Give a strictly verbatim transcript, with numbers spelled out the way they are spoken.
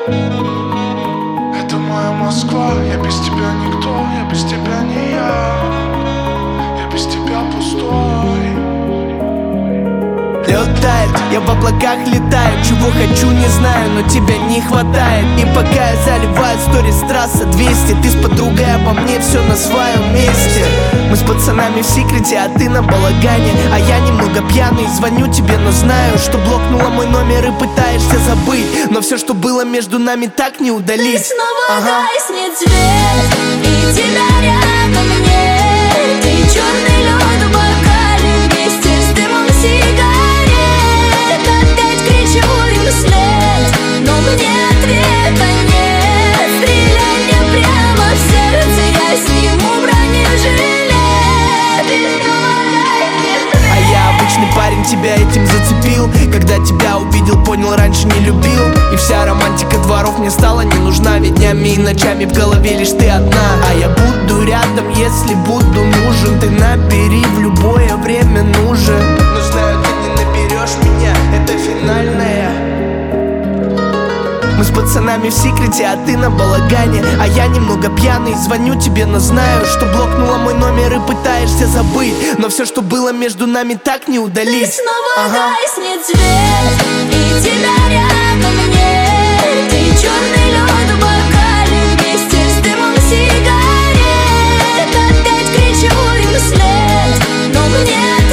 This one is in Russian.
Это моя Москва, я без тебя никто, я без тебя не я, я без тебя пустой. Летает, я в облаках летаю, чего хочу не знаю, но тебя не хватает. И пока я заливаю сторис трасса двести, ты с подругой обо мне все на своем месте. Мы с пацанами в секрете, а ты на балагане, а я немного пьяный, звоню тебе, но знаю, что блокнула мой номер и пытаешься забыть. Но все, что было между нами, так не удалить. Ты снова ага. гаснет свет, и тебя рядом нет. Ты черный лед в бокале вместе с дымом сигарет. Опять кричу им вслед, но мне ответа нет. Стреляй мне прямо в сердце, я сниму бронежилет. А я обычный парень, тебя этим зацепил. Когда тебя увидел, понял, раньше не любил. И вся романтика дворов мне стала не нужна. Ведь днями и ночами в голове лишь ты одна. А я буду рядом, если буду нужен. Ты набери, в любое время нужен. Но знаю, ты не наберешь меня, это финальная. Мы с пацанами в секрете, а ты на балагане, а я немного пьяный, звоню тебе, но знаю, что блокнула мой номер и пытаешься забыть. Но все, что было между нами, так не удалить. Ты снова ага. гаснет свет, и тебя рядом нет. Ты черный лед в бокале вместе с дымом сигарет. Опять кричу им вслед, но мне